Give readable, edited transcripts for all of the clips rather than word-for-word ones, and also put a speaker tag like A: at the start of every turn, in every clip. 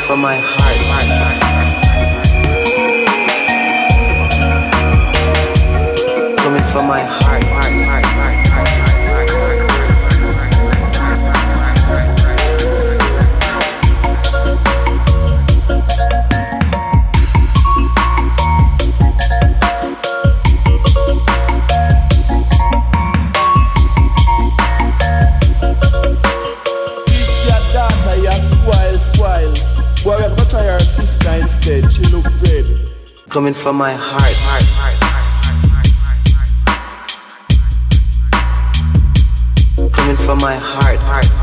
A: from my heart. Coming from my heart.
B: Instead, she look good.
A: Coming from my heart. Coming from my heart.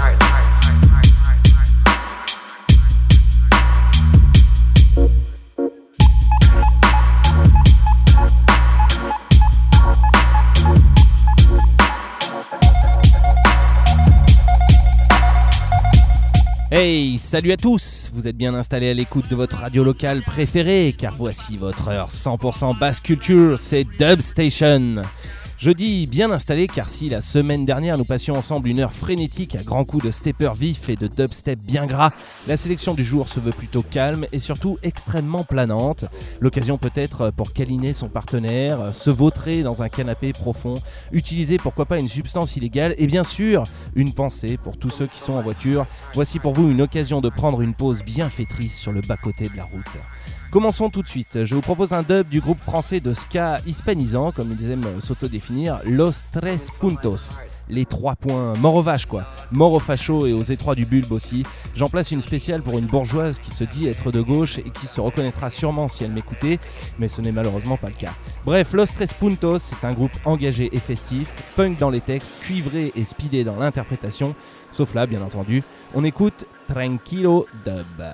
C: Hey, salut à tous! Vous êtes bien installés à l'écoute de votre radio locale préférée, car voici votre heure 100% basse culture, c'est Dub Station. Je dis bien installé car si la semaine dernière nous passions ensemble une heure frénétique à grands coups de stepper vif et de dubstep bien gras, la sélection du jour se veut plutôt calme et surtout extrêmement planante. L'occasion peut-être pour câliner son partenaire, se vautrer dans un canapé profond, utiliser pourquoi pas une substance illégale et bien sûr une pensée pour tous ceux qui sont en voiture. Voici pour vous une occasion de prendre une pause bien fétrice sur le bas-côté de la route. Commençons tout de suite. Je vous propose un dub du groupe français de ska hispanisant, comme ils aiment s'autodéfinir, Los Tres Puntos. Les 3 points, mort aux vaches quoi, mort aux fachos et aux étroits du bulbe aussi. J'en place une spéciale pour une bourgeoise qui se dit être de gauche et qui se reconnaîtra sûrement si elle m'écoutait, mais ce n'est malheureusement pas le cas. Bref, Los Tres Puntos, c'est un groupe engagé et festif, punk dans les textes, cuivré et speedé dans l'interprétation, sauf là bien entendu. On écoute Tranquilo Dub.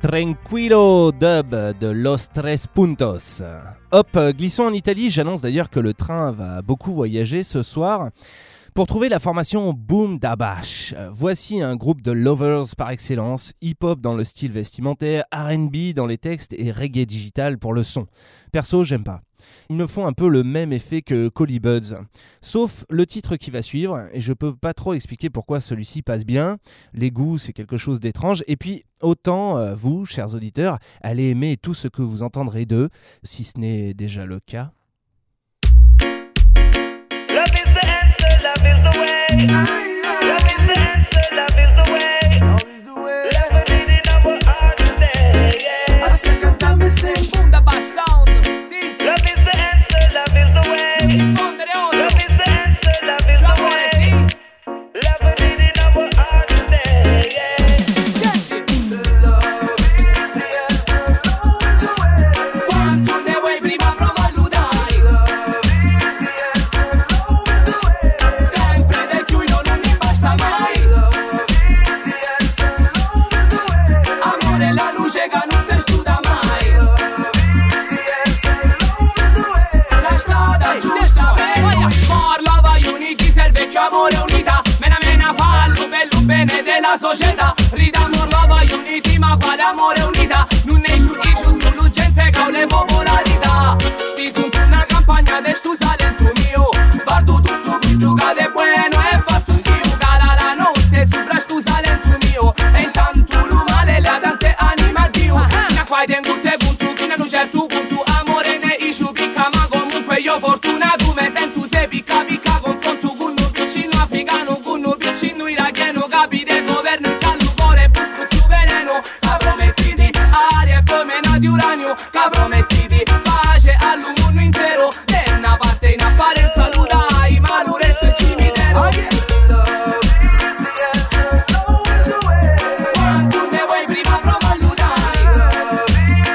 C: Tranquillo dub de Los Tres Puntos. Hop, glissons en Italie, j'annonce d'ailleurs que le train va beaucoup voyager ce soir pour trouver la formation Boom Da Bash. Voici un groupe de lovers par excellence, hip-hop dans le style vestimentaire, R&B dans les textes et reggae digital pour le son. Perso, j'aime pas. Ils me font un peu le même effet que Collie Buddz, sauf le titre qui va suivre, et je peux pas trop expliquer pourquoi celui-ci passe bien. Les goûts, c'est quelque chose d'étrange, et puis autant vous, chers auditeurs, allez aimer tout ce que vous entendrez d'eux, si ce n'est déjà le cas.
B: Love is the answer, love is the way. Love is the answer, love is the way. Love is in our heart today, yeah.
D: A second time me sing Boom Da Bash sound. Sì,
B: Love is the answer, love is the way.
D: diffondere odio.
B: Love is the answer, love is the
D: Amore,
B: way.
D: sì.
B: Love is in our heart today, yeah.
D: Quanto ne vuoi prima prova a ludare. Sempre del chiuino non mi basta mai. Amore la luce che non si studa mai. La strada giusta per More love unity se il vecchio amore unità. Mena fallo bello bene della società. Rida more love unity ma quale amore unità. Non ne giudicio solo gente che ha le popolarità. Sti sunt una campagna de stu salento mio. Guardo tutto quello che è bueno e fatto un dio. Cala la notte sopra stu salento mio. E intanto lo male la tante anima a Dio. Fino qua tengo te punto fino a un certo punto. Amore ne iscio picca ma comunque io fortunato me sento se picca confronto con un vicino africano con un vicino iracheno capite governo il callo cuore puzzo veleno che promettiti aria e poi mena di uranio che promettiti pace all'umondo intero e una parte in apparenza lo dai ma lo resto è cimitero. Quanto ne vuoi prima prova a ludare.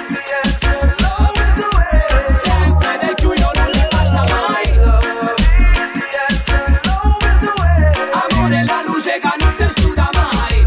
D: Sempre del chiuino non mi basta mai. Amore la luce che non si studa mai.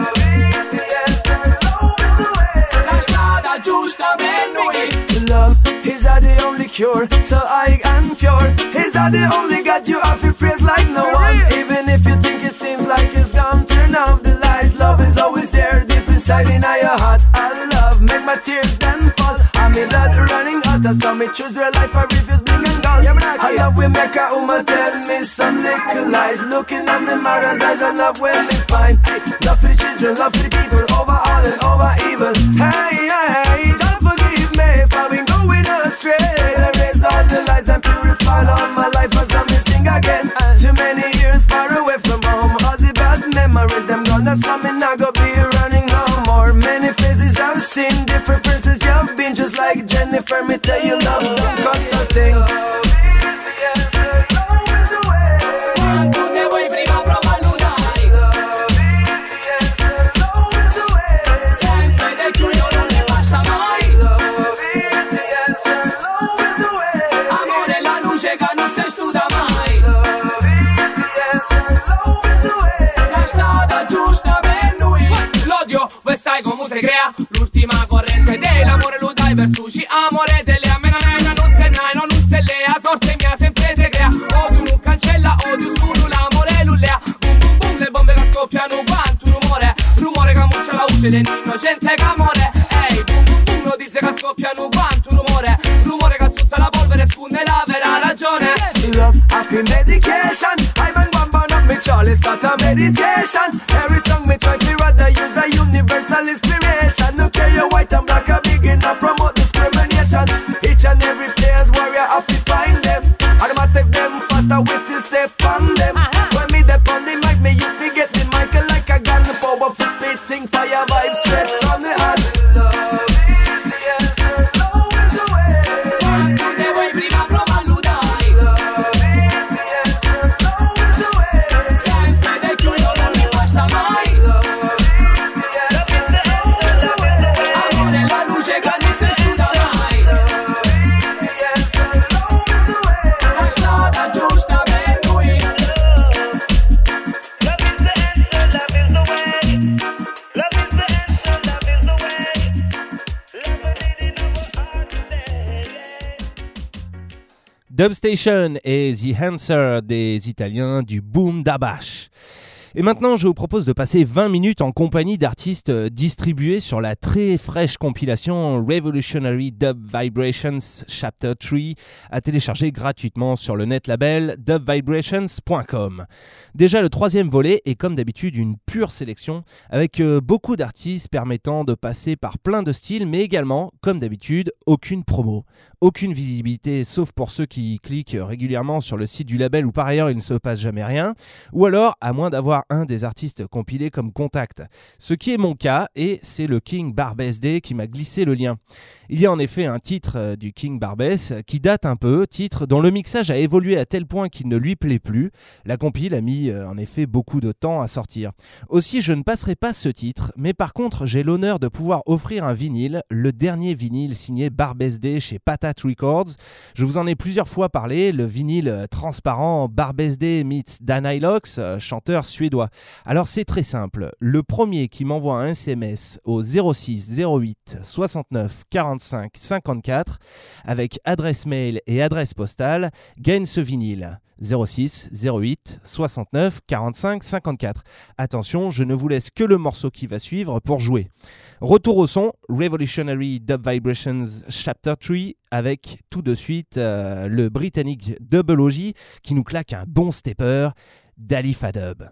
D: La strada giusta per noi.
E: Love is the only cure, so I am pure. Is the only God you have to praise like no one. Even if you think it seems like it's gone, turn off the lights. Love is always there, deep inside in your heart. I love make my tears then fall. I'm in blood running hot, that's how me choose real life. I refuse being and gone. I love when make a woman tell me some little lies. Looking at me mother's eyes, I love when me find love for the children, love for the people, over all and over evil. Hey, hey, don't forgive me if I've been going astray. Erase all the lies and purify all my life as I'm missing again. Too many years far away from home, all the bad memories, them gone, that's how me not go be running no more. Many faces I've seen, different places you've been, just like Jennifer, me tell you love don't cost a thing.
D: Quanto ne vuoi prima prova a ludare. Sempre del chiuino non mi basta mai. Amore la luce che non si studa mai. La strada giusta per noi. L'odio, voi sai come si crea. L'ultima corrente dell'amore lo dai verso ci amore delle amena non se nai, non se lea. Sorte mia sempre si crea. Odio non cancella, odio solo l'amore l'ullea. Bum bum bum le bombe che scoppiano quanto rumore. Rumore che muccia la voce dell'innocente che amore. Ehi bum bum bum lo dice che scoppiano quanto rumore. Rumore che sotto la polvere sfonde la vera ragione.
E: Love, I feel medication. I bang one burn up me Charlie, start a meditation. Every song me try to rather use a universal inspiration. No care you white and black, I begin to promote discrimination. Each and every player's warrior, I feel find them. I don't take them faster, we still step on them. When me dep on the mic, me used to get the mic like a gun. The power for spitting fire vibes straight from the heart.
D: Quanto ne vuoi prima prova a ludare. Sempre del chiuino non mi basta mai.
C: Dubstation et The Answer des Italiens du Boom da Bash. Et maintenant, je vous propose de passer 20 minutes en compagnie d'artistes distribués sur la très fraîche compilation Revolutionary Dub Vibrations Chapter 3 à télécharger gratuitement sur le net label dubvibrations.com. Déjà, le troisième volet est comme d'habitude une pure sélection avec beaucoup d'artistes permettant de passer par plein de styles, mais également, comme d'habitude, aucune promo, aucune visibilité, sauf pour ceux qui cliquent régulièrement sur le site du label où par ailleurs il ne se passe jamais rien, ou alors à moins d'avoir un des artistes compilés comme contact. Ce qui est mon cas, et c'est le King Barbès Day qui m'a glissé le lien. Il y a en effet un titre du King Barbès qui date un peu, titre dont le mixage a évolué à tel point qu'il ne lui plaît plus. La compile a mis en effet beaucoup de temps à sortir. Aussi, je ne passerai pas ce titre, mais par contre, j'ai l'honneur de pouvoir offrir un vinyle, le dernier vinyle signé Barbès Day chez Patate Records. Je vous en ai plusieurs fois parlé, le vinyle transparent Barbès Day meets Dan Hylox, chanteur suédois. Alors c'est très simple, le premier qui m'envoie un SMS au 06 08 69 45 54 avec adresse mail et adresse postale gagne ce vinyle. 06 08 69 45 54. Attention, je ne vous laisse que le morceau qui va suivre pour jouer. Retour au son, Revolutionary Dub Vibrations Chapter 3 avec tout de suite le britannique Double OG qui nous claque un bon stepper, Dalifa Dub.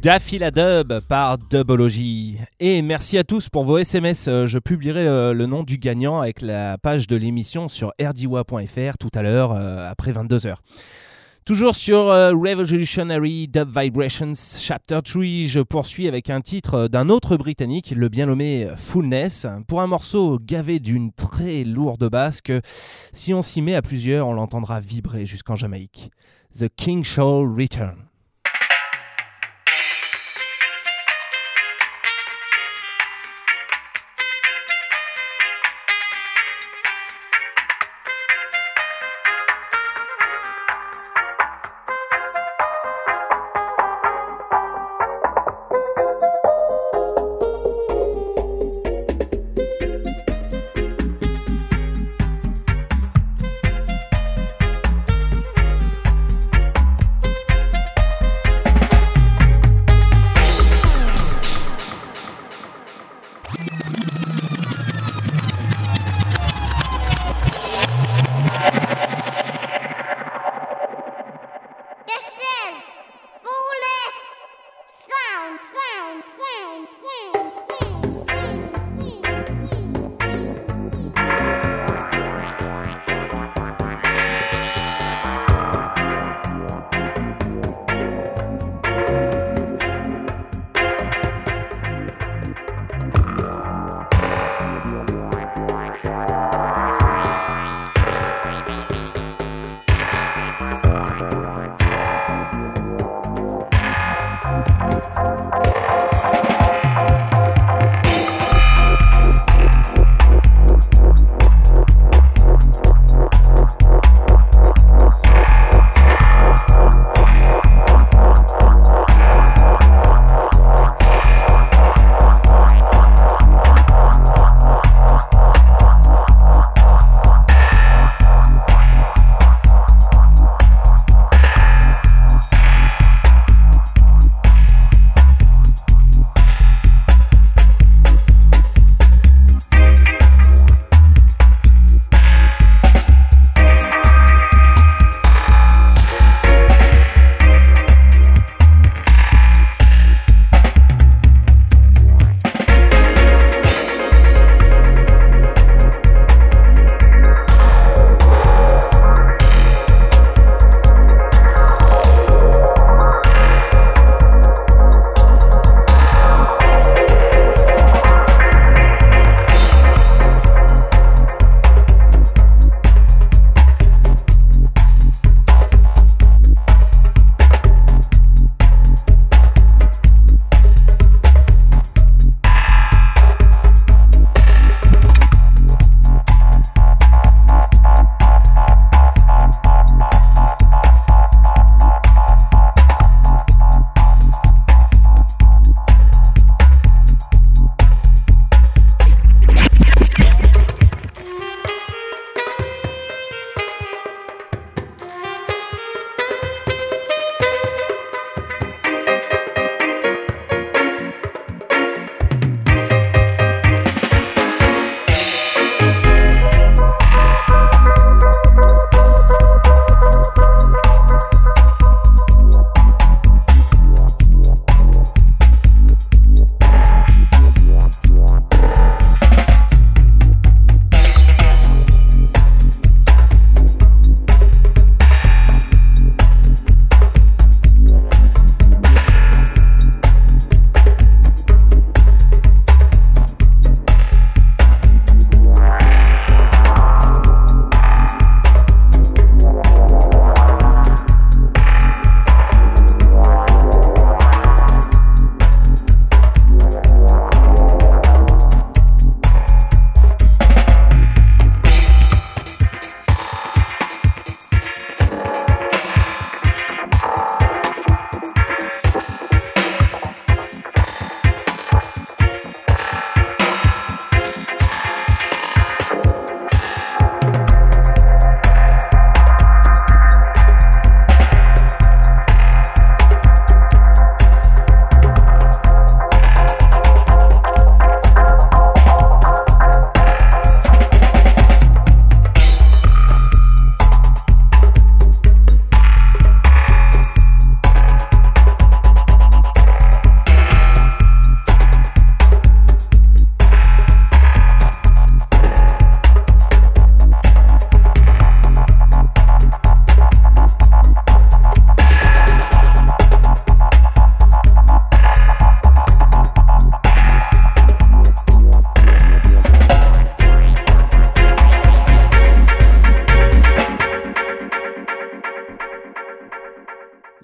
C: Daffy la Dub par Dubology. Et merci à tous pour vos SMS. Je publierai le nom du gagnant avec la page de l'émission sur rdiwa.fr tout à l'heure après 22h. Toujours sur Revolutionary Dub Vibrations Chapter 3, je poursuis avec un titre d'un autre Britannique, le bien nommé Fullness, pour un morceau gavé d'une très lourde basse que, si on s'y met à plusieurs, on l'entendra vibrer jusqu'en Jamaïque. The King Shall Return.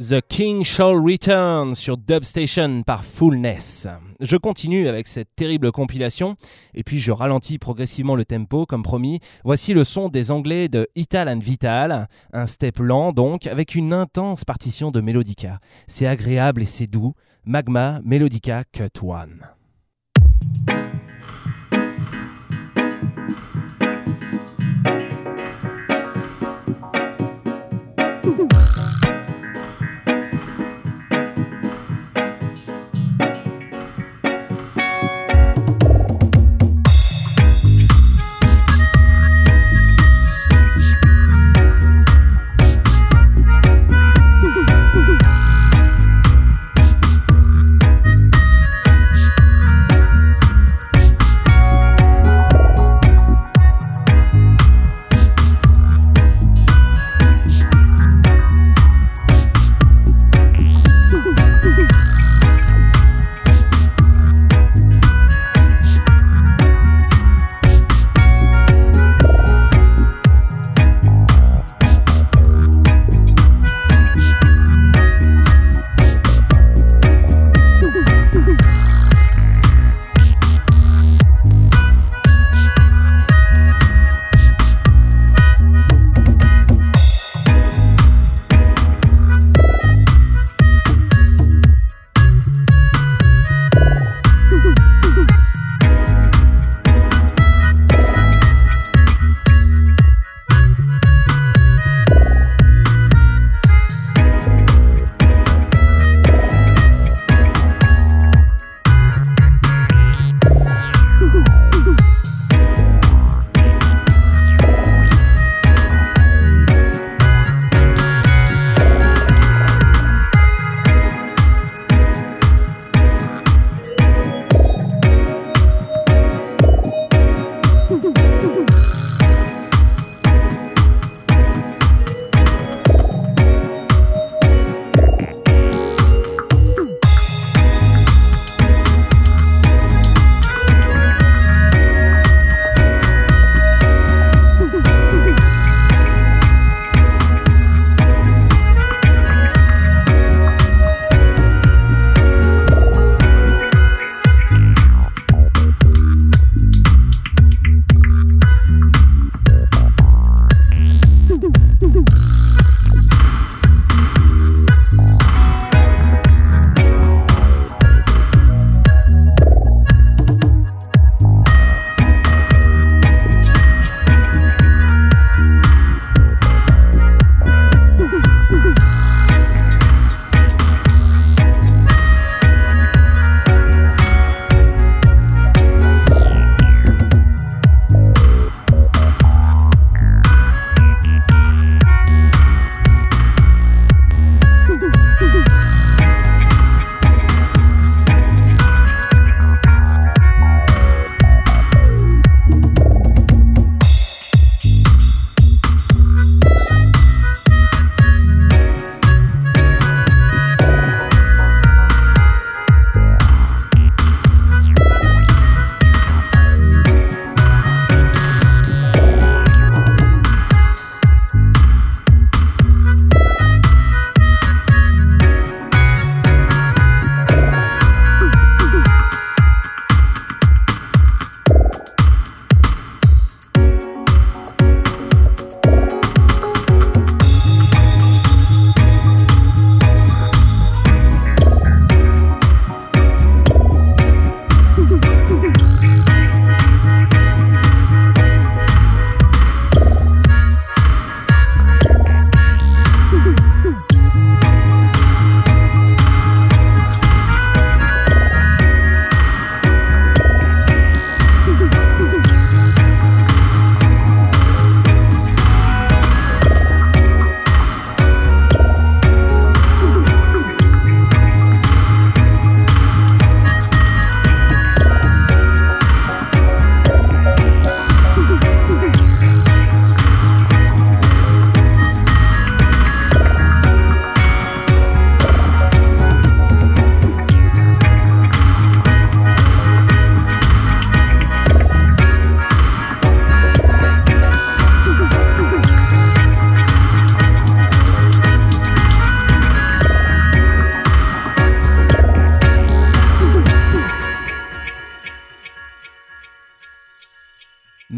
C: The King Shall Return sur Dubstation par Fullness. Je continue avec cette terrible compilation et puis je ralentis progressivement le tempo comme promis. Voici le son des Anglais de Ital and Vital, un step lent donc avec une intense partition de Melodica. C'est agréable et c'est doux. Magma Melodica Cut 1.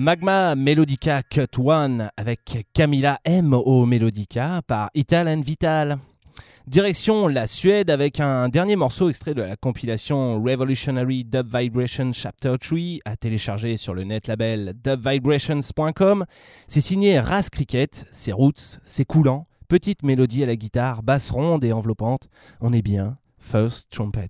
C: Magma Melodica Cut 1 avec Camilla M au Melodica par Ital and Vital. Direction la Suède avec un dernier morceau extrait de la compilation Revolutionary Dub Vibration Chapter 3 à télécharger sur le net label dubvibrations.com. C'est signé Ras Cricket, c'est roots, c'est coulant, petite mélodie à la guitare, basse ronde et enveloppante. On est bien, First Trumpet.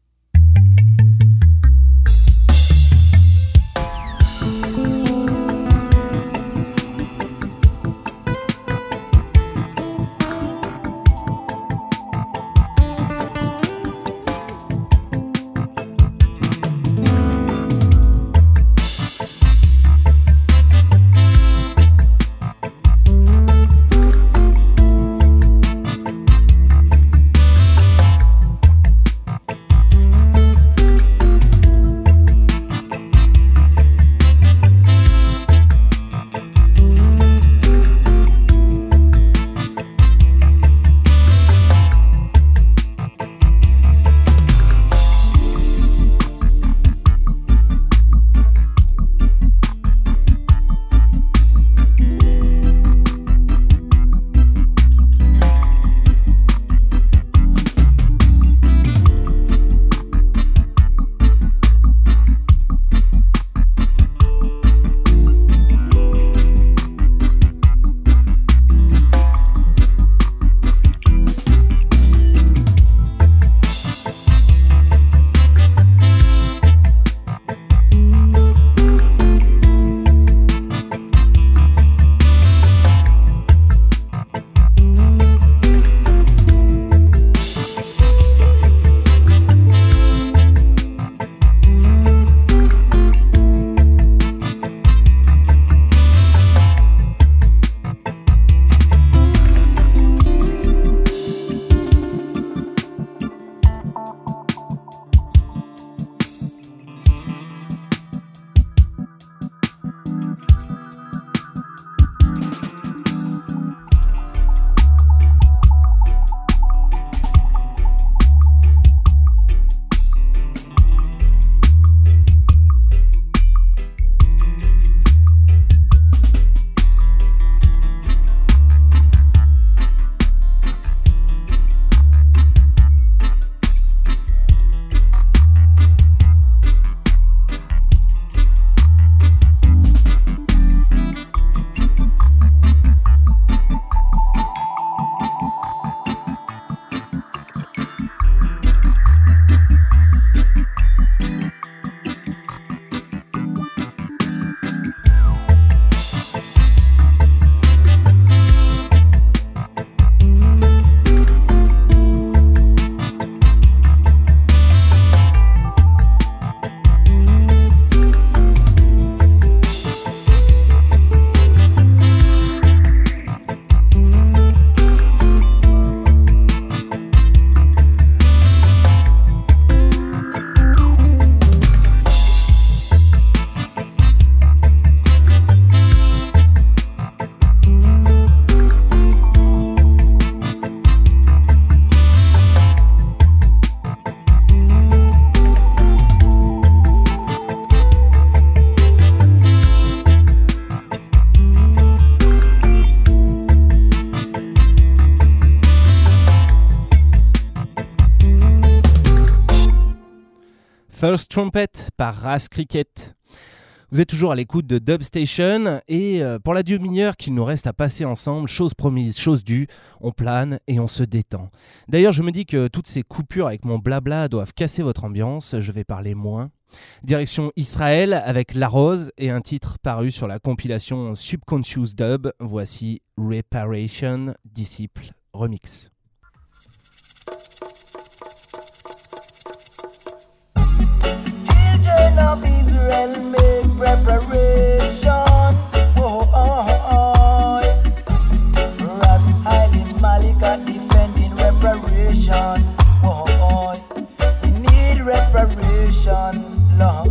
C: First Trumpet par Ras Cricket. Vous êtes toujours à l'écoute de Dub Station et pour la demi-heure qu'il nous reste à passer ensemble, chose promise, chose due, on plane et on se détend. D'ailleurs, je me dis que toutes ces coupures avec mon blabla doivent casser votre ambiance, je vais parler moins. Direction Israël avec La Rose et un titre paru sur la compilation Subconscious Dub, voici Reparation Disciple Remix.
E: Children of Israel make preparation. Oh, oh, oh. Ras Haile Malika defending reparation. Oh, oh. We need reparation, Lord.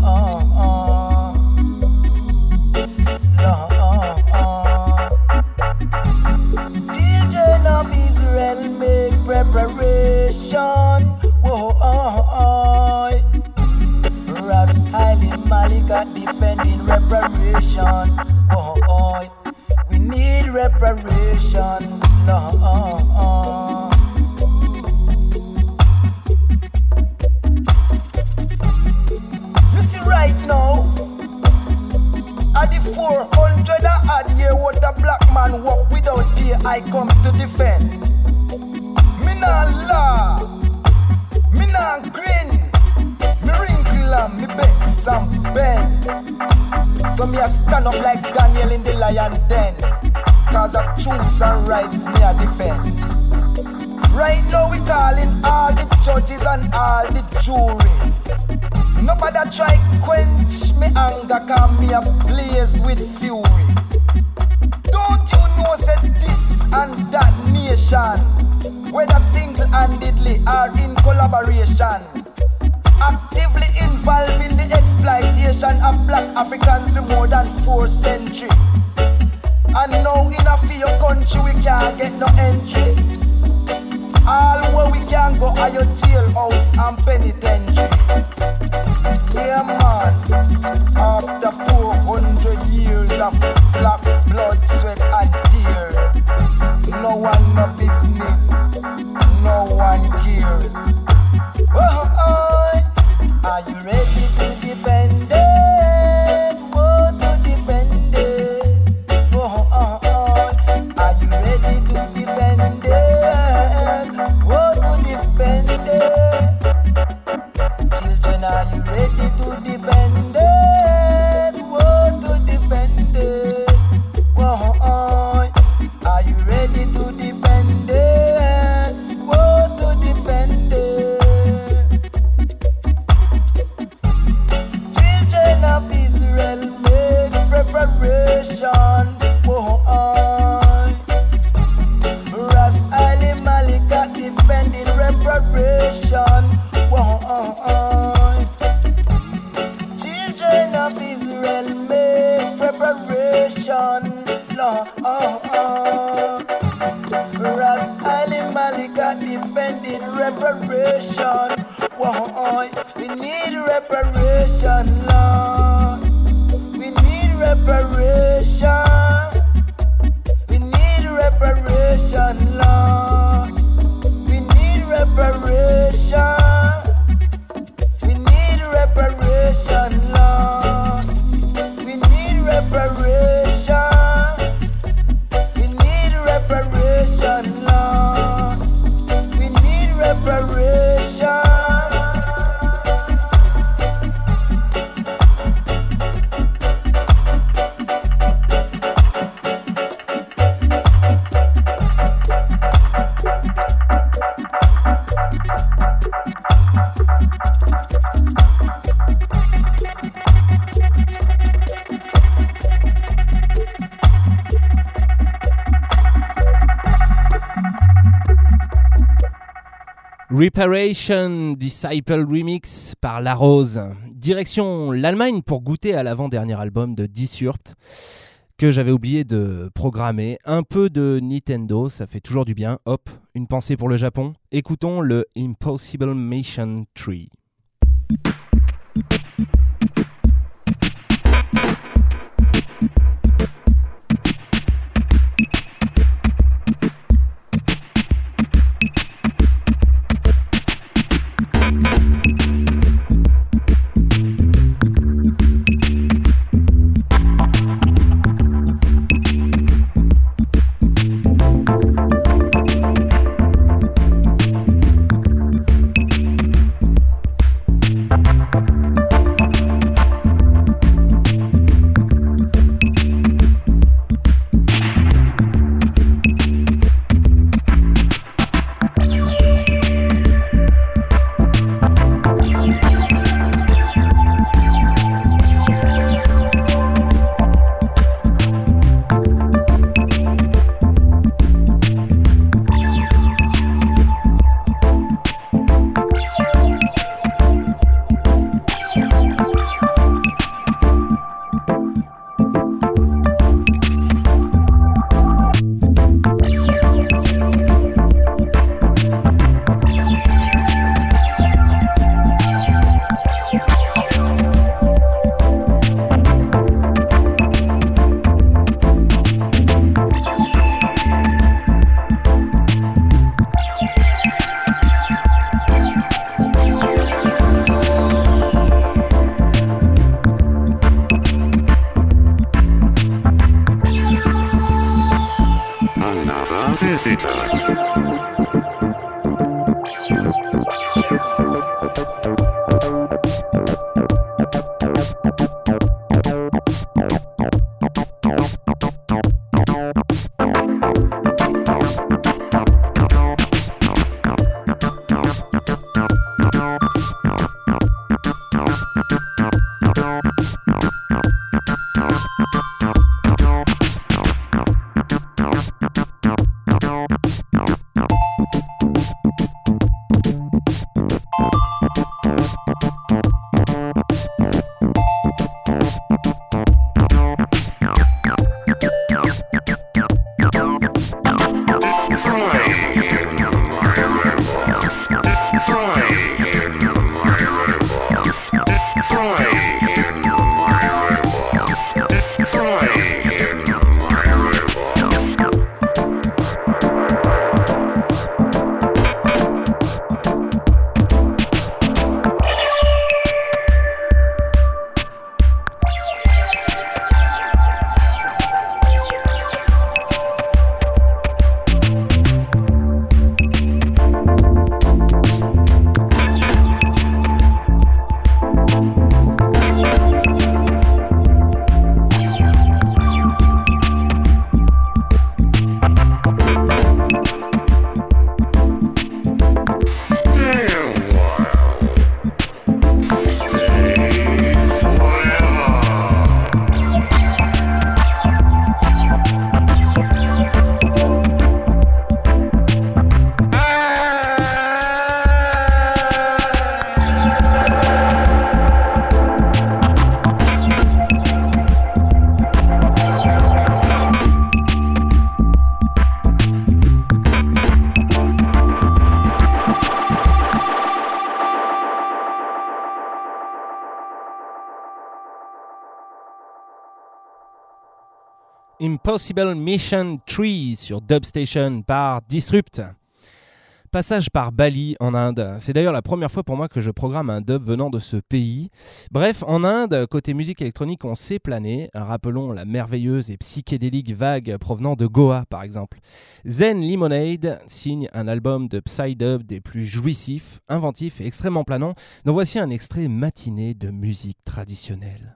E: Children of Israel make preparation. Oh, oh, oh. Ras Haile Malika defending reparation.
F: defend. Me nah laugh, me nah grin. Me wrinkle and me vex and bend. So me a stand up like Daniel in the lion den. Cause of truths and rights me a defend. Right now we calling all the judges and all the jury. Nobody try quench me anger, cause me a blaze with fury. Don't you know that this and that nation, whether single-handedly or in collaboration, actively involved in the exploitation of black Africans for more than 4 centuries. And now in a few country we can't get no entry. All where we can go are your jailhouse and penitentiary. Yeah man, after 400 years of black blood, sweat and tears, no one no business, no one cares. Oh, are you ready to defend it? Oh, to defend it. Oh, are you ready to defend it? Oh, to defend it. Children, are you ready to defend it? Oh, to defend it. Oh, are you ready to defend it? Oh, to defend it. Children of Israel, make preparation. Oh, Ras Ali Malika defending reparation. Children of Israel, make preparation. Ras Ali Malika defending reparation. We need reparation, Lord. We need reparation. We need reparation, Lord. We need reparation. We need reparation, Lord. We need reparation. We need reparation, Lord. We need reparation.
C: Reparation, Disciple Remix par La Rose. Direction l'Allemagne pour goûter à l'avant-dernier album de Disturbed que j'avais oublié de programmer. Un peu de Nintendo, ça fait toujours du bien. Hop, une pensée pour le Japon. Écoutons le Impossible Mission 3. Impossible Mission 3 sur Dubstation par Disrupt. Passage par Bali en Inde. C'est d'ailleurs la première fois pour moi que je programme un dub venant de ce pays. Bref, en Inde, côté musique électronique, on sait planer. Rappelons la merveilleuse et psychédélique vague provenant de Goa, par exemple. Zen Lemonade signe un album de psy-dub des plus jouissifs, inventifs et extrêmement planants, dont voici un extrait matiné de musique traditionnelle.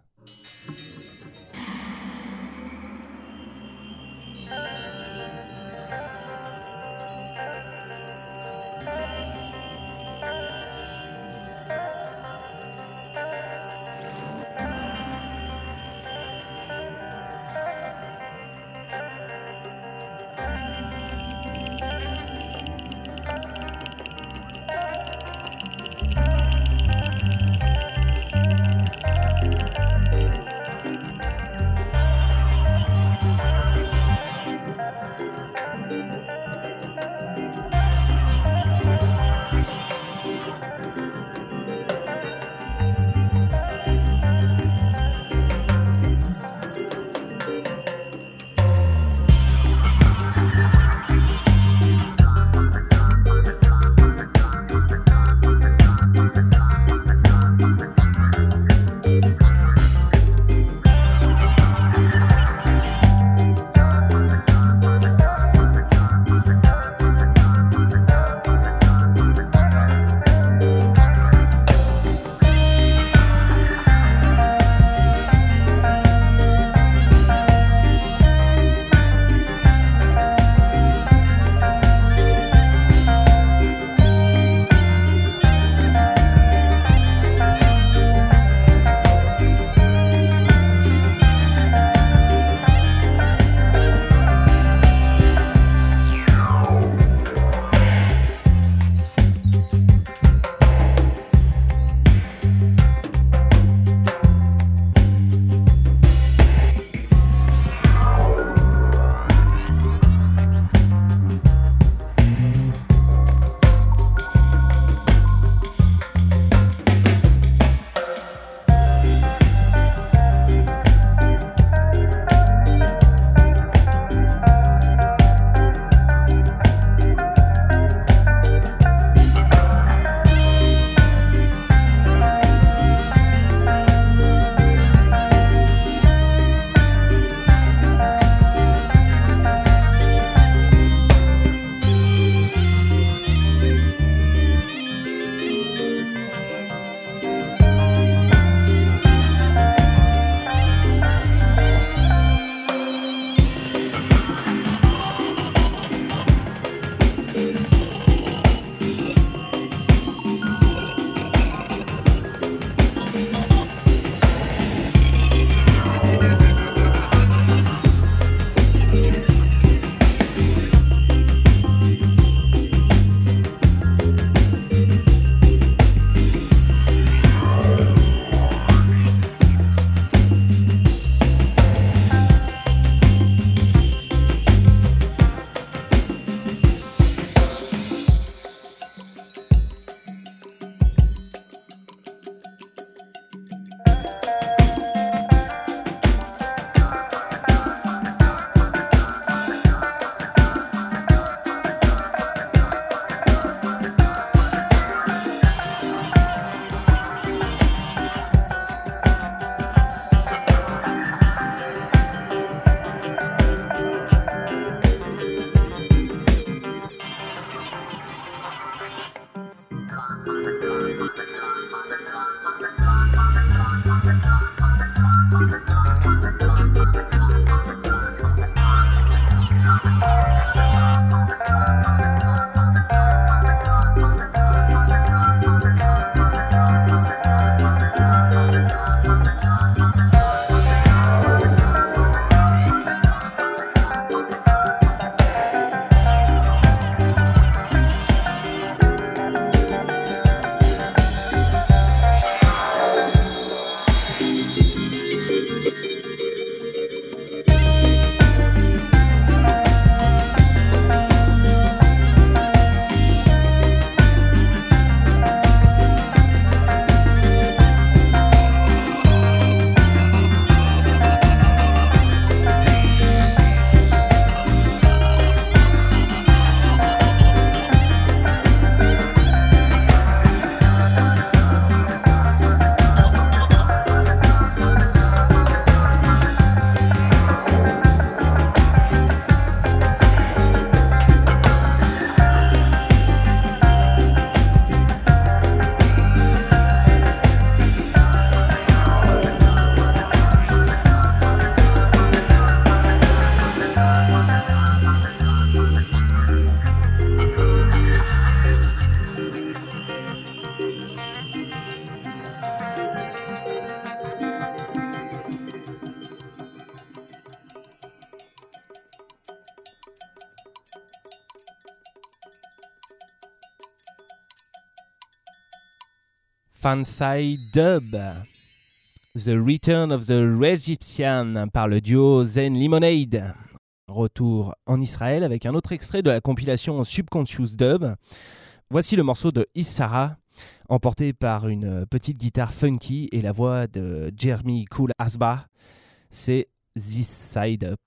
C: Fansai Dub, The Return of the Egyptian par le duo Zen Lemonade. Retour en Israël avec un autre extrait de la compilation Subconscious Dub. Voici le morceau de Issara, emporté par une petite guitare funky et la voix de Jeremy Cool Asba. C'est This Side Up.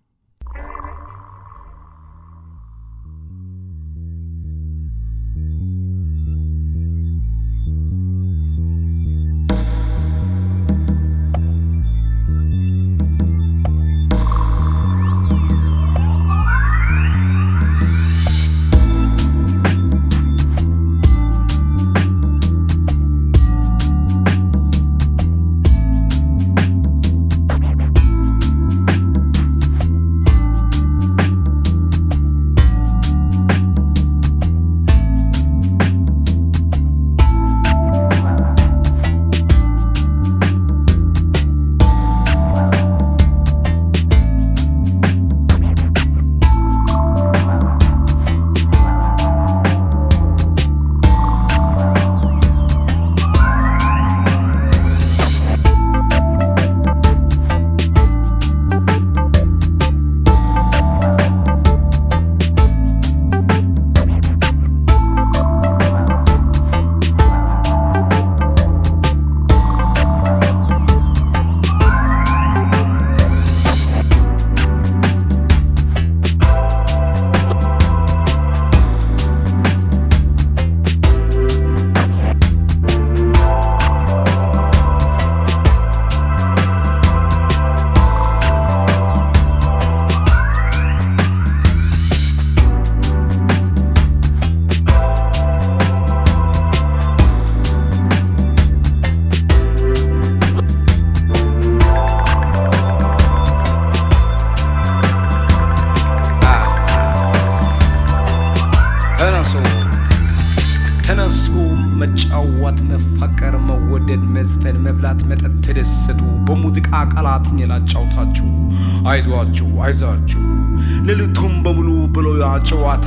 G: ላጫውታችሁ አይዟችሁ አይዛችሁ ለልቱም በሙሉ ብሎ ያጨዋታ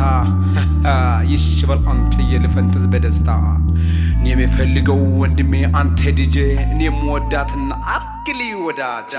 G: ይሽበል አንተ የልፈንተዝ በደስታ እኔ የምፈልገው ወንድሜ አንተ ዲጄ እኔ የምወዳትና አርግሊ ወዳጅ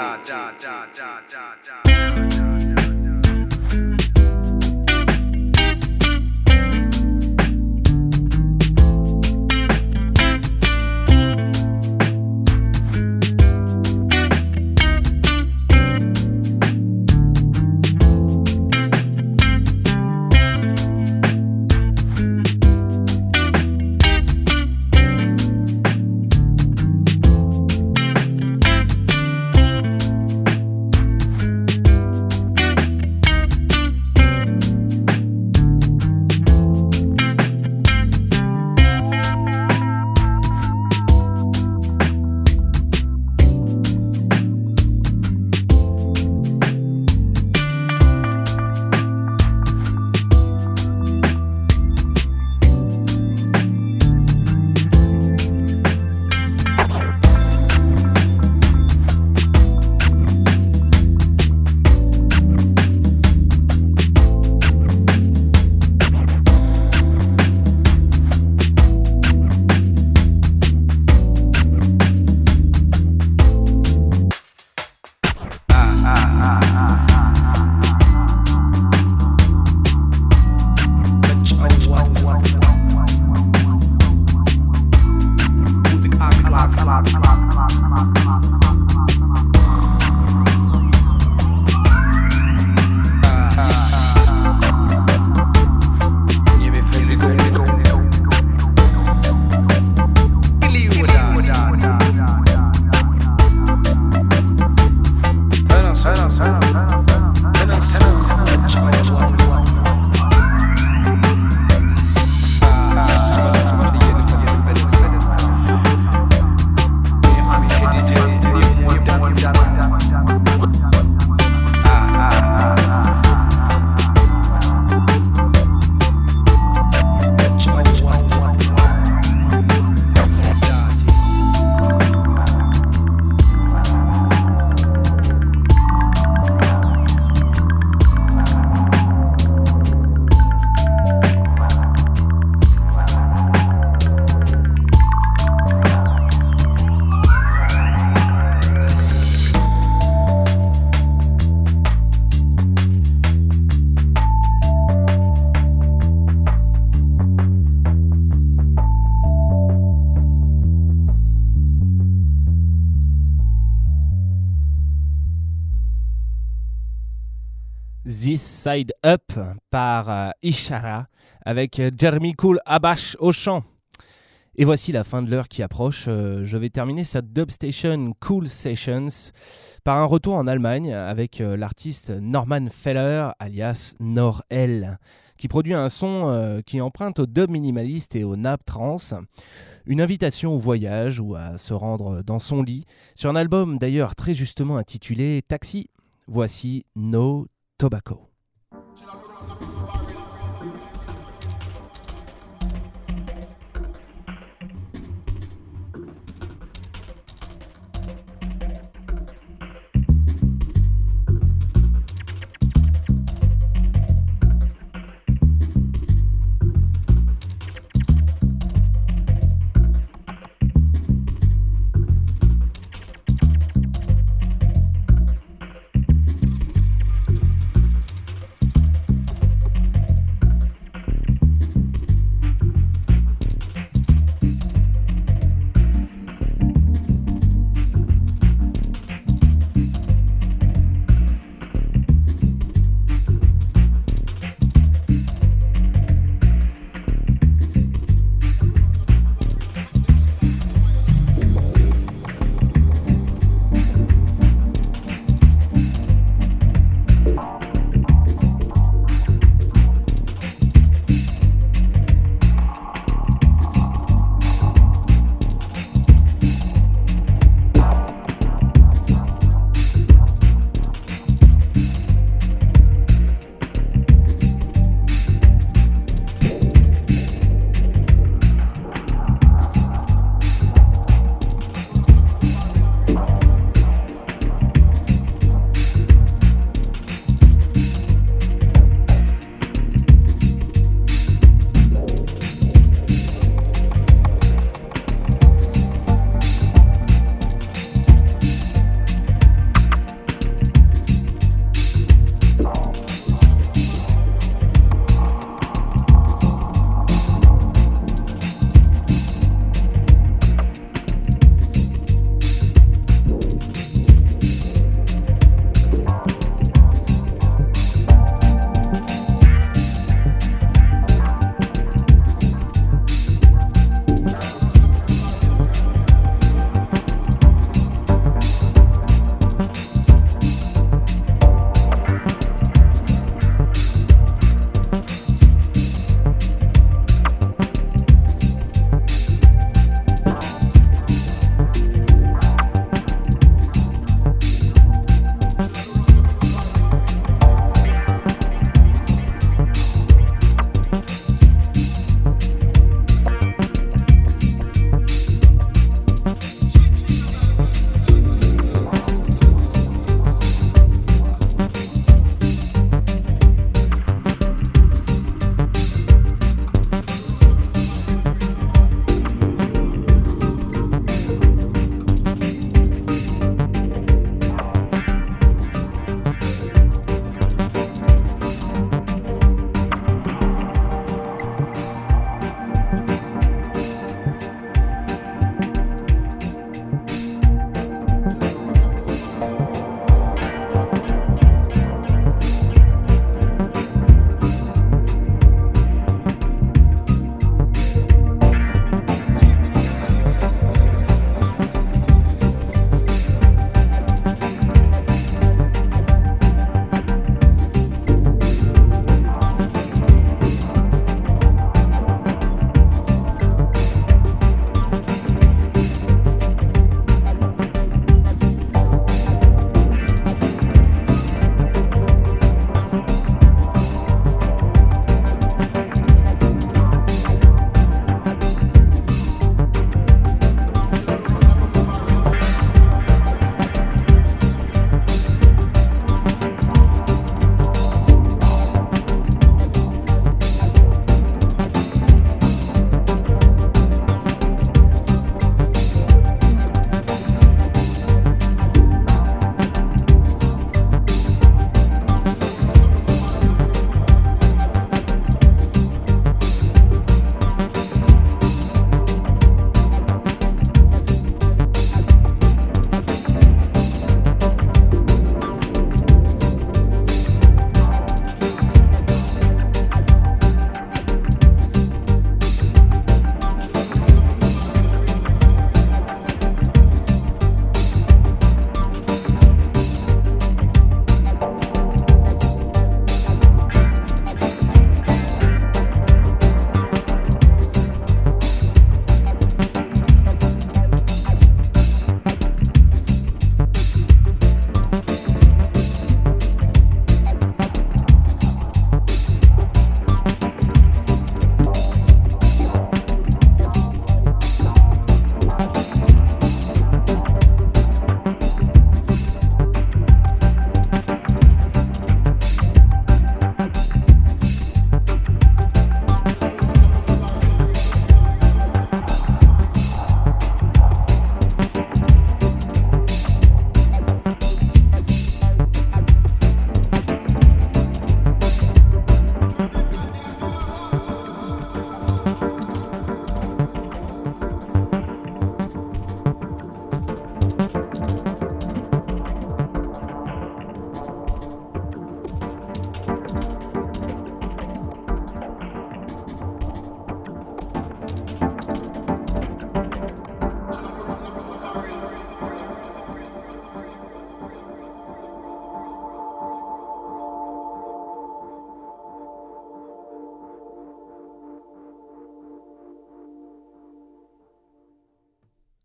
C: This Side Up par Ishara avec Jeremy Cool Abash au chant. Et voici la fin de l'heure qui approche. Je vais terminer cette Dubstation Cool Sessions par un retour en Allemagne avec l'artiste Norman Feller alias Nor-L, qui produit un son qui emprunte au dub minimaliste et au nap trance. Une invitation au voyage ou à se rendre dans son lit, sur un album d'ailleurs très justement intitulé Taxi. Voici No Tobacco.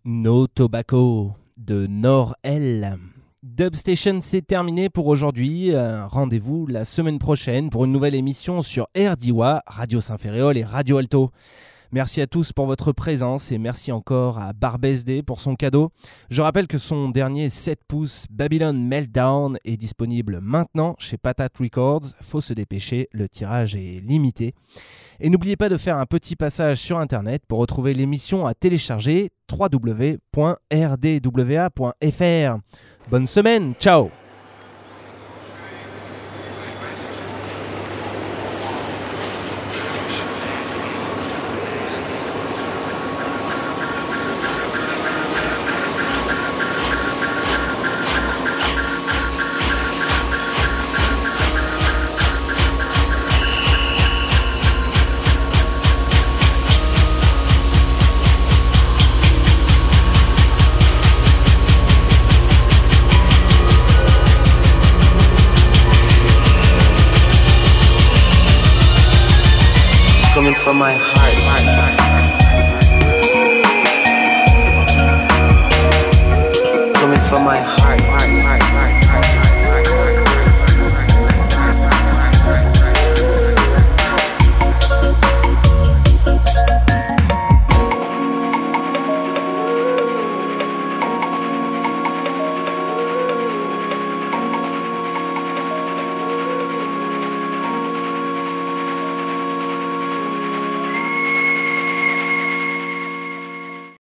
C: No Tobacco de Nord-L. Dubstation, c'est terminé pour aujourd'hui. Rendez-vous la semaine prochaine pour une nouvelle émission sur RDIWA, Radio Saint-Ferréol et Radio Alto. Merci à tous pour votre présence et merci encore à BarbSD pour son cadeau. Je rappelle que son dernier 7 pouces Babylon Meltdown est disponible maintenant chez Patate Records. Faut se dépêcher, le tirage est limité. Et n'oubliez pas de faire un petit passage sur internet pour retrouver l'émission à télécharger www.rdwa.fr. Bonne semaine, ciao!
A: Coming from my heart. Coming from my heart.